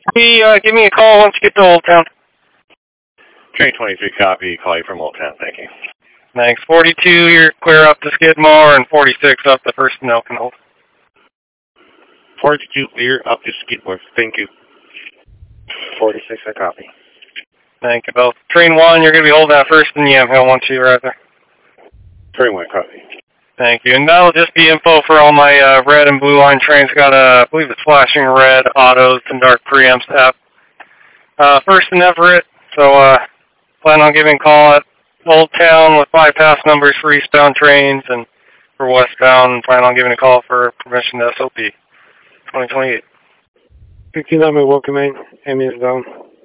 Give me a call once you get to Old Town. Train 23 copy, call you from Old Town, thank you. Thanks. 42, you're clear up to Skidmore, and 46 up to First and Elkinhold. 42 clear up to Skidmore, thank you. 46, I copy. Thank you both. Train 1, you're going to be holding out First and Yamhill 1-2 right there. Train 1 copy. Thank you. And that'll just be info for all my red and blue line trains. Got I believe it's flashing red, autos, and dark preamps app. First and Everett, so plan on giving a call at Old Town with bypass numbers for eastbound trains, and for westbound, plan on giving a call for permission to SOP 2028. 59 Milwaukee Main, Amy is down.